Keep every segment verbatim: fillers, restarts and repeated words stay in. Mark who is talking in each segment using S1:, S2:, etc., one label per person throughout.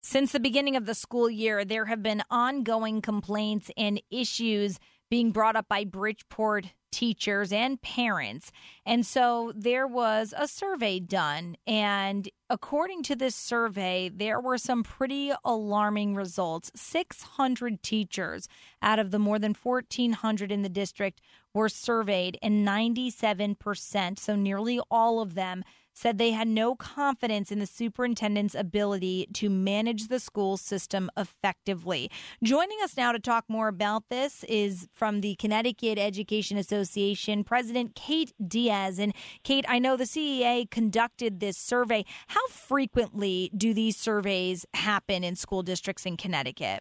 S1: Since the beginning of the school year, there have been ongoing complaints and issues being brought up by Bridgeport teachers and parents. And so there was a survey done. And according to this survey, there were some pretty alarming results. six hundred teachers out of the more than fourteen hundred in the district were surveyed, and ninety-seven percent, so nearly all of them, said they had no confidence in the superintendent's ability to manage the school system effectively. Joining us now to talk more about this is from the Connecticut Education Association, President Kate Diaz. And Kate, I know the C E A conducted this survey. How frequently do these surveys happen in school districts in Connecticut?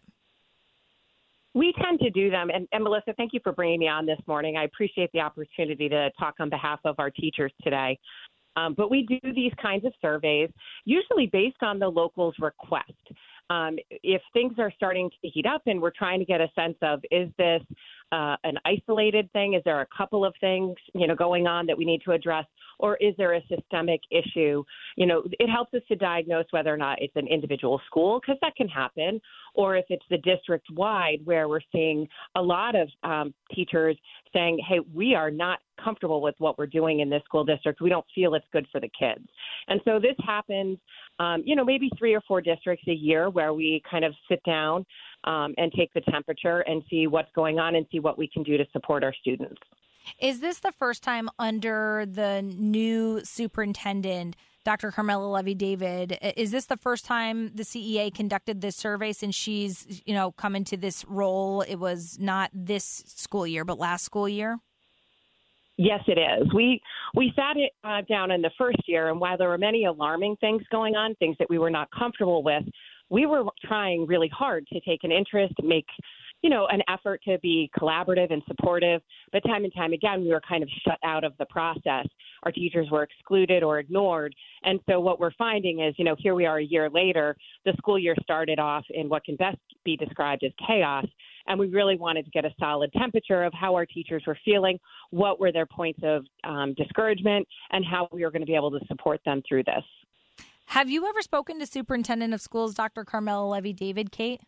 S2: We tend to do them. And, and Melissa, thank you for bringing me on this morning. I appreciate the opportunity to talk on behalf of our teachers today. Um, but we do these kinds of surveys, usually based on the local's request. Um, if things are starting to heat up and we're trying to get a sense of, is this uh, an isolated thing? Is there a couple of things, you know, going on that we need to address? Or is there a systemic issue? You know, it helps us to diagnose whether or not it's an individual school, because that can happen, or if it's the district-wide where we're seeing a lot of um, teachers saying, hey, we are not comfortable with what we're doing in this school district. We don't feel it's good for the kids. And so this happens, um, you know, maybe three or four districts a year where we kind of sit down um, and take the temperature and see what's going on and see what we can do to support our students.
S1: Is this the first time under the new superintendent, Doctor Carmela Levy-David, is this the first time the C E A conducted this survey since she's, you know, come into this role? It was not this school year, but last school year?
S2: Yes, it is. We we sat it uh, down in the first year, and while there were many alarming things going on, things that we were not comfortable with, we were trying really hard to take an interest, make you know, an effort to be collaborative and supportive. But time and time again, we were kind of shut out of the process. Our teachers were excluded or ignored. And so what we're finding is, you know, here we are a year later, the school year started off in what can best be described as chaos. And we really wanted to get a solid temperature of how our teachers were feeling, what were their points of um, discouragement, and how we were going to be able to support them through this.
S1: Have you ever spoken to Superintendent of Schools, Doctor Carmela Levy-David, Kate?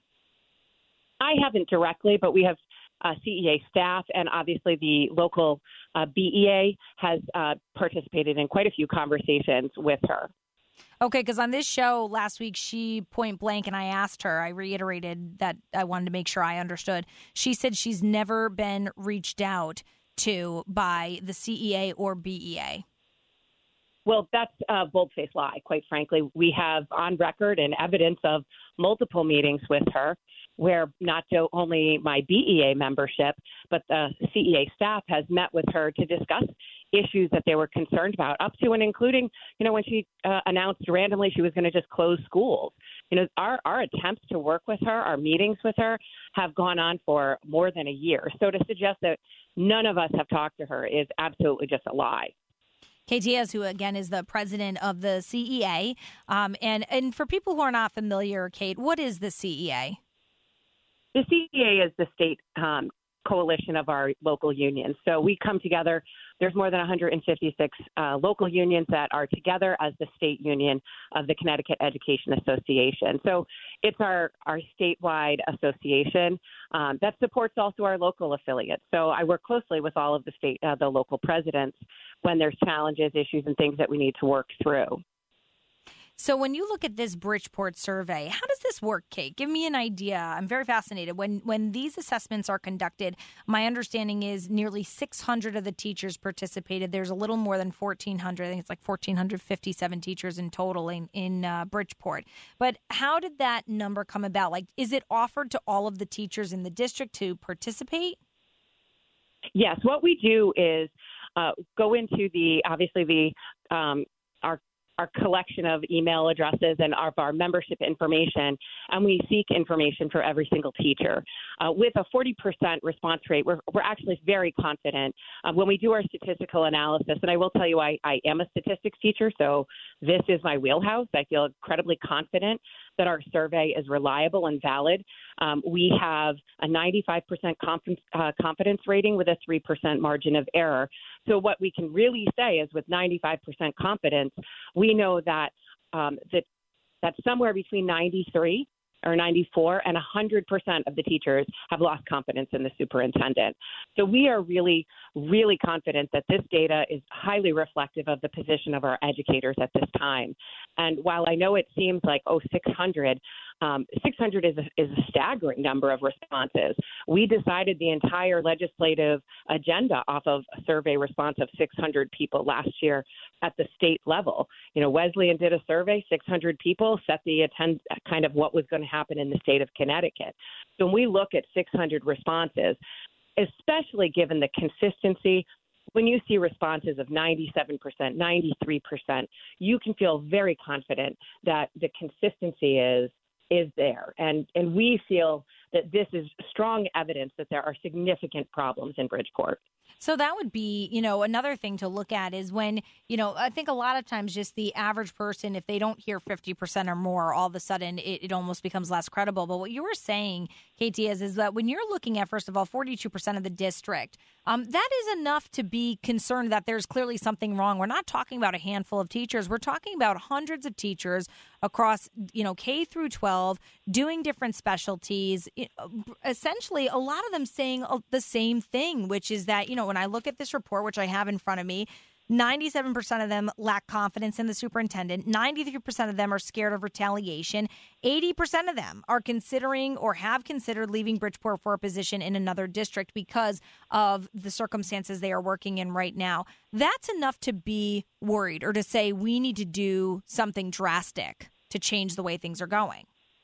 S2: I haven't directly, but we have uh, C E A staff, and obviously the local uh, B E A has uh, participated in quite a few conversations with her.
S1: Okay, because on this show last week, she point blank, and I asked her, I reiterated that I wanted to make sure I understood. She said she's never been reached out to by the C E A or B E A.
S2: Well, that's a bold-faced lie, quite frankly. We have on record and evidence of multiple meetings with her where not only my B E A membership, but the C E A staff has met with her to discuss issues that they were concerned about, up to and including, you know, when she uh, announced randomly she was going to just close schools. You know, our, our attempts to work with her, our meetings with her have gone on for more than a year. So to suggest that none of us have talked to her is absolutely just a lie.
S1: Kate Diaz, who again is the president of the C E A. Um, and, and for people who are not familiar, Kate, what is the C E A?
S2: The C E A is the state um, coalition of our local unions. So we come together. There's more than one hundred fifty-six uh, local unions that are together as the state union of the Connecticut Education Association. So it's our, our statewide association um, that supports also our local affiliates. So I work closely with all of the state, uh, the local presidents when there's challenges, issues, and things that we need to work through.
S1: So when you look at this Bridgeport survey, how does this work, Kate? Give me an idea. I'm very fascinated. When when these assessments are conducted, my understanding is nearly six hundred of the teachers participated. There's a little more than fourteen hundred. I think it's like one thousand four hundred fifty-seven teachers in total in, in uh, Bridgeport. But how did that number come about? Like, is it offered to all of the teachers in the district to participate?
S2: Yes. What we do is uh, go into the, obviously, the um, our our collection of email addresses and of our membership information, and we seek information for every single teacher. Uh, with a forty percent response rate, we're, we're actually very confident uh, when we do our statistical analysis. And I will tell you, I, I am a statistics teacher, so this is my wheelhouse. I feel incredibly confident that our survey is reliable and valid. Um, we have a ninety-five percent conf- uh, confidence rating with a three percent margin of error. So what we can really say is with ninety-five percent confidence, we know that um, the That's somewhere between ninety-three or ninety-four and one hundred percent of the teachers have lost confidence in the superintendent. So we are really, really confident that this data is highly reflective of the position of our educators at this time. And while I know it seems like, oh, six hundred, um, six hundred is a, is a staggering number of responses. We decided the entire legislative agenda off of a survey response of six hundred people last year at the state level. You know, Wesleyan did a survey, six hundred people, set the attend kind of what was going to happen in the state of Connecticut. So when we look at six hundred responses, especially given the consistency, when you see responses of ninety-seven percent, ninety-three percent, you can feel very confident that the consistency is is there. And, and we feel that this is strong evidence that there are significant problems in Bridgeport.
S1: So that would be, you know, another thing to look at is when, you know, I think a lot of times just the average person, if they don't hear fifty percent or more, all of a sudden it, it almost becomes less credible. But what you were saying, Katie, is, is that when you're looking at, first of all, forty-two percent of the district, um, that is enough to be concerned that there's clearly something wrong. We're not talking about a handful of teachers. We're talking about hundreds of teachers across, you know, K through twelve, doing different specialties, essentially a lot of them saying the same thing, which is that, you know, when I look at this report, which I have in front of me, ninety-seven percent of them lack confidence in the superintendent. ninety-three percent of them are scared of retaliation. eighty percent of them are considering or have considered leaving Bridgeport for a position in another district because of the circumstances they are working in right now. That's enough to be worried or to say we need to do something drastic to change the way things are going.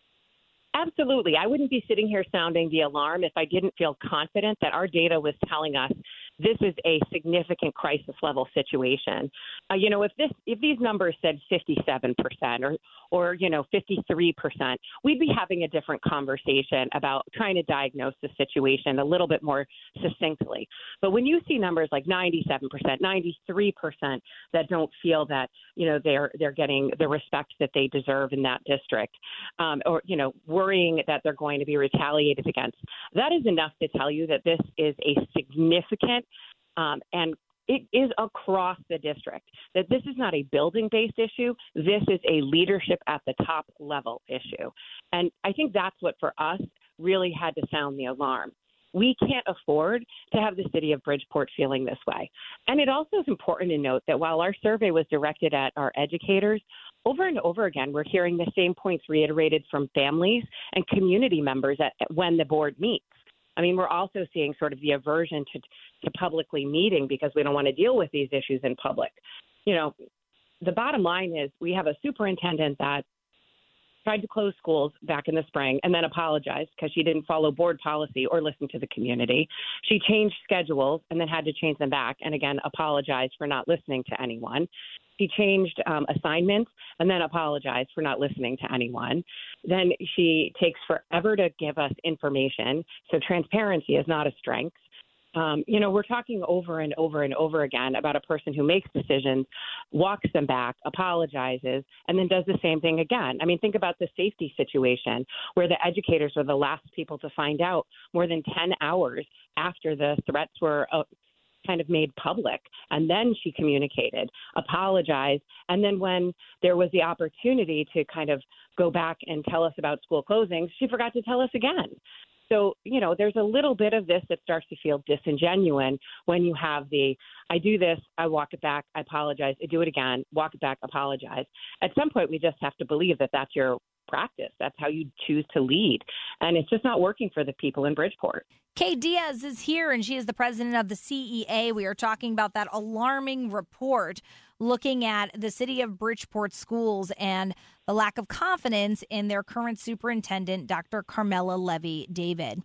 S2: Absolutely. I wouldn't be sitting here sounding the alarm if I didn't feel confident that our data was telling us this is a significant crisis level situation. Uh, you know, if this if these numbers said fifty-seven percent or or, you know, fifty-three percent, we'd be having a different conversation about trying to diagnose the situation a little bit more succinctly. But when you see numbers like ninety-seven percent, ninety-three percent that don't feel that, you know, they're they're getting the respect that they deserve in that district, um, or, you know, worrying that they're going to be retaliated against, that is enough to tell you that this is a significant um, and it is across the district, that this is not a building-based issue. This is a leadership at the top level issue. And I think that's what, for us, really had to sound the alarm. We can't afford to have the city of Bridgeport feeling this way. And it also is important to note that while our survey was directed at our educators, over and over again, we're hearing the same points reiterated from families and community members at, at when the board meets. I mean, we're also seeing sort of the aversion to, to publicly meeting because we don't want to deal with these issues in public. You know, the bottom line is we have a superintendent that tried to close schools back in the spring and then apologized because she didn't follow board policy or listen to the community. She changed schedules and then had to change them back and, again, apologized for not listening to anyone. She changed um, assignments and then apologized for not listening to anyone. Then she takes forever to give us information. So transparency is not a strength. Um, you know, we're talking over and over and over again about a person who makes decisions, walks them back, apologizes, and then does the same thing again. I mean, think about the safety situation where the educators were the last people to find out more than ten hours after the threats were uh, kind of made public. And then she communicated, apologized. And then when there was the opportunity to kind of go back and tell us about school closings, she forgot to tell us again. So, you know, there's a little bit of this that starts to feel disingenuous when you have the, I do this, I walk it back, I apologize, I do it again, walk it back, apologize. At some point, we just have to believe that that's your practice. That's how you choose to lead. And it's just not working for the people in Bridgeport.
S1: Kay Diaz is here, and she is the president of the C E A. We are talking about that alarming report looking at the city of Bridgeport schools and the lack of confidence in their current superintendent, Doctor Carmela Levy-David.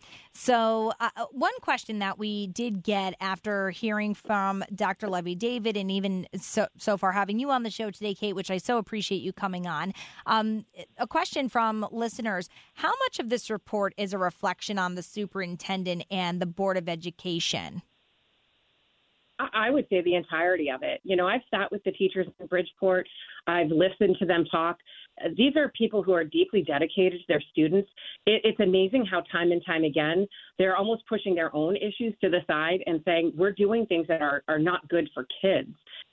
S1: So uh, one question that we did get after hearing from Doctor Levy-David and even so, so far having you on the show today, Kate, which I so appreciate you coming on, um, a question from listeners: how much of this report is a reflection on the superintendent and the Board of Education?
S2: I would say the entirety of it. You know, I've sat with the teachers in Bridgeport. I've listened to them talk. These are people who are deeply dedicated to their students. It, it's amazing how time and time again, they're almost pushing their own issues to the side and saying, we're doing things that are, are not good for kids.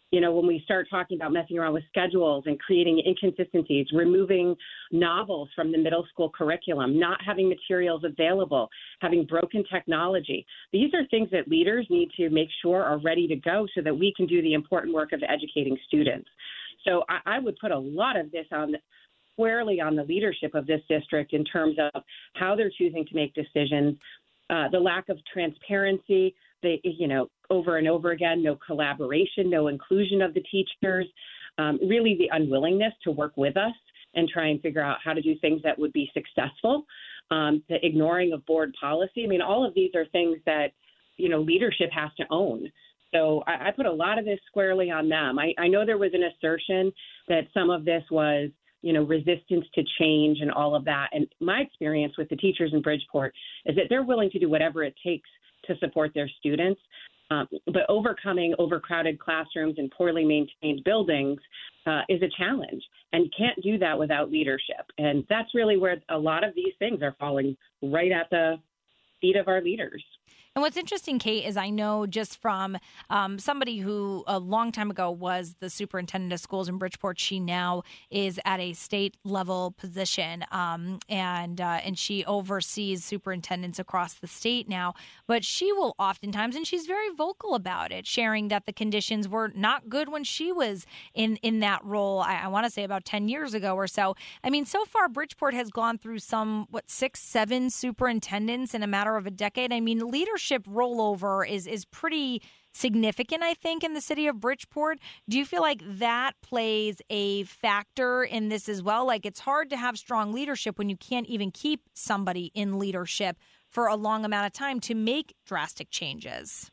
S2: You know, when we start talking about messing around with schedules and creating inconsistencies, removing novels from the middle school curriculum, not having materials available, having broken technology, these are things that leaders need to make sure are ready to go so that we can do the important work of educating students. So I, I would put a lot of this on squarely on the leadership of this district in terms of how they're choosing to make decisions, uh, the lack of transparency, They, you know, over and over again, no collaboration, no inclusion of the teachers, um, really the unwillingness to work with us and try and figure out how to do things that would be successful, um, the ignoring of board policy. I mean, all of these are things that, you know, leadership has to own. So I, I put a lot of this squarely on them. I, I know there was an assertion that some of this was, you know, resistance to change and all of that. And my experience with the teachers in Bridgeport is that they're willing to do whatever it takes to support their students. Um, but overcoming overcrowded classrooms and poorly maintained buildings uh, is a challenge. And you can't do that without leadership. And that's really where a lot of these things are falling right at the feet of our leaders.
S1: And what's interesting, Kate, is I know just from um, somebody who a long time ago was the superintendent of schools in Bridgeport, she now is at a state level position, um, and uh, and she oversees superintendents across the state now. But she will oftentimes, and she's very vocal about it, sharing that the conditions were not good when she was in, in that role, I, I want to say about ten years ago or so. I mean, so far, Bridgeport has gone through some, what, six, seven superintendents in a matter of a decade. I mean, leadership rollover is is pretty significant, I think, in the city of Bridgeport. Do you feel like that plays a factor in this as well? Like, it's hard to have strong leadership when you can't even keep somebody in leadership for a long amount of time to make drastic changes.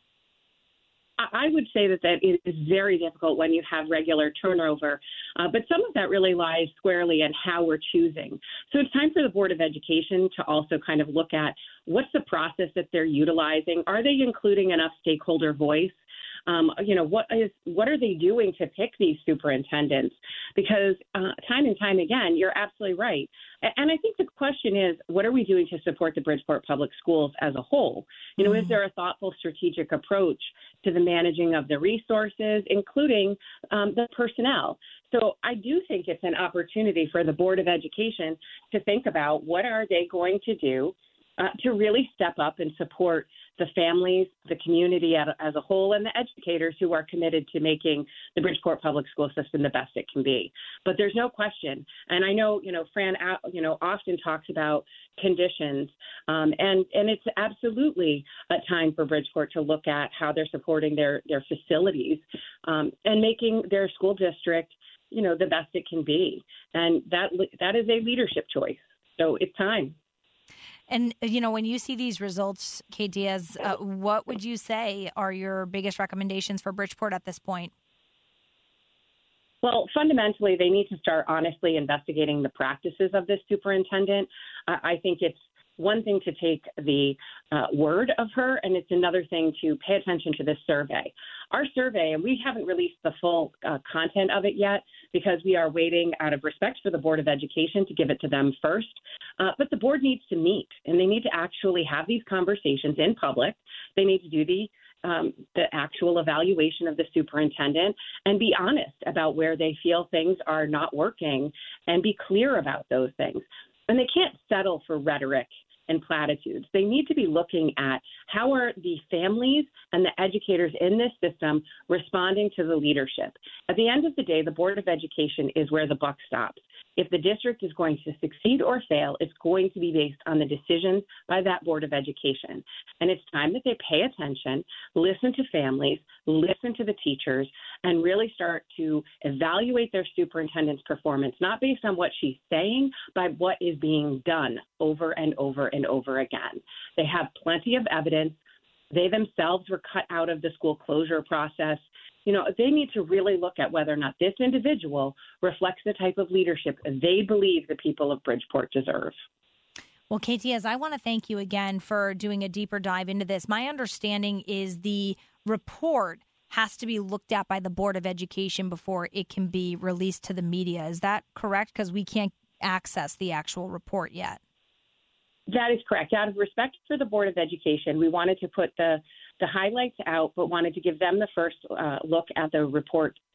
S2: I would say that that is very difficult when you have regular turnover, uh, but some of that really lies squarely in how we're choosing. So it's time for the Board of Education to also kind of look at what's the process that they're utilizing. Are they including enough stakeholder voice? Um, you know, what is what are they doing to pick these superintendents? Because uh, time and time again, you're absolutely right. And I think the question is, what are we doing to support the Bridgeport Public Schools as a whole? You know, mm-hmm. is there a thoughtful, strategic approach to the managing of the resources, including um, the personnel? So I do think it's an opportunity for the Board of Education to think about what are they going to do uh, to really step up and support the families, the community as a whole, and the educators who are committed to making the Bridgeport Public School System the best it can be. But there's no question, and I know, you know, Fran, you know, often talks about conditions, um, and and it's absolutely a time for Bridgeport to look at how they're supporting their their facilities um, and making their school district, you know, the best it can be, and that that is a leadership choice. So it's time.
S1: And, you know, when you see these results, Kate Diaz, uh, what would you say are your biggest recommendations for Bridgeport at this point?
S2: Well, fundamentally, they need to start honestly investigating the practices of this superintendent. Uh, I think it's one thing to take the uh, word of her, and it's another thing to pay attention to this survey. Our survey, and we haven't released the full uh, content of it yet because we are waiting out of respect for the Board of Education to give it to them first. Uh, but the board needs to meet, and they need to actually have these conversations in public. They need to do the Um, the actual evaluation of the superintendent and be honest about where they feel things are not working and be clear about those things. And they can't settle for rhetoric and platitudes. They need to be looking at how are the families and the educators in this system responding to the leadership. At the end of the day, the Board of Education is where the buck stops. If the district is going to succeed or fail, it's going to be based on the decisions by that Board of Education. And it's time that they pay attention, listen to families, listen to the teachers, and really start to evaluate their superintendent's performance, not based on what she's saying, but what is being done over and over and over again. They have plenty of evidence. They themselves were cut out of the school closure process. You know, they need to really look at whether or not this individual reflects the type of leadership they believe the people of Bridgeport deserve.
S1: Well, Kate Diaz, I want to thank you again for doing a deeper dive into this. My understanding is the report has to be looked at by the Board of Education before it can be released to the media. Is that correct? Because we can't access the actual report yet.
S2: That is correct. Out of respect for the Board of Education, we wanted to put the, the highlights out, but wanted to give them the first uh, look at the report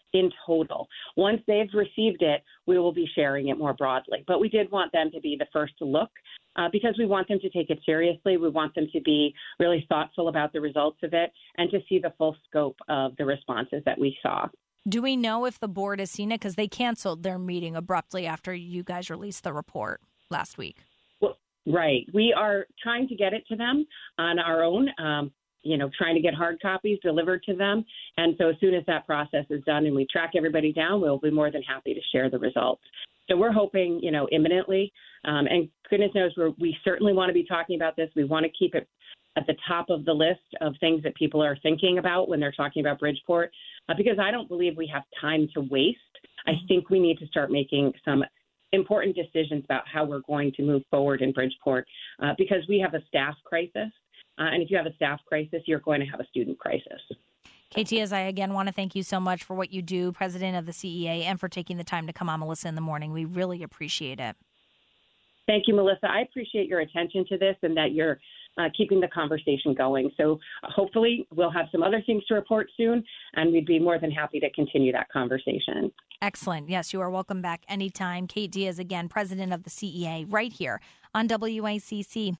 S2: in total. Once they've received it, we will be sharing it more broadly. But we did want them to be the first to look uh, because we want them to take it seriously. We want them to be really thoughtful about the results of it and to see the full scope of the responses that we saw.
S1: Do we know if the board has seen it? Because they canceled their meeting abruptly after you guys released the report last week.
S2: Well, right. We are trying to get it to them on our own. Um, you know, trying to get hard copies delivered to them. And so as soon as that process is done and we track everybody down, we'll be more than happy to share the results. So we're hoping, you know, imminently. Um, and goodness knows we're, we certainly want to be talking about this. We want to keep it at the top of the list of things that people are thinking about when they're talking about Bridgeport, uh, because I don't believe we have time to waste. I think we need to start making some important decisions about how we're going to move forward in Bridgeport, uh, because we have a staff crisis. Uh, and if you have a staff crisis, you're going to have a student crisis.
S1: Katie, as I again want to thank you so much for what you do, president of the C E A, and for taking the time to come on Melissa in the Morning. We really appreciate it.
S2: Thank you, Melissa. I appreciate your attention to this and that you're uh, keeping the conversation going. So hopefully we'll have some other things to report soon, and we'd be more than happy to continue that conversation.
S1: Excellent. Yes, you are welcome back anytime. Kate Diaz, again, president of the C E A, right here on W I C C.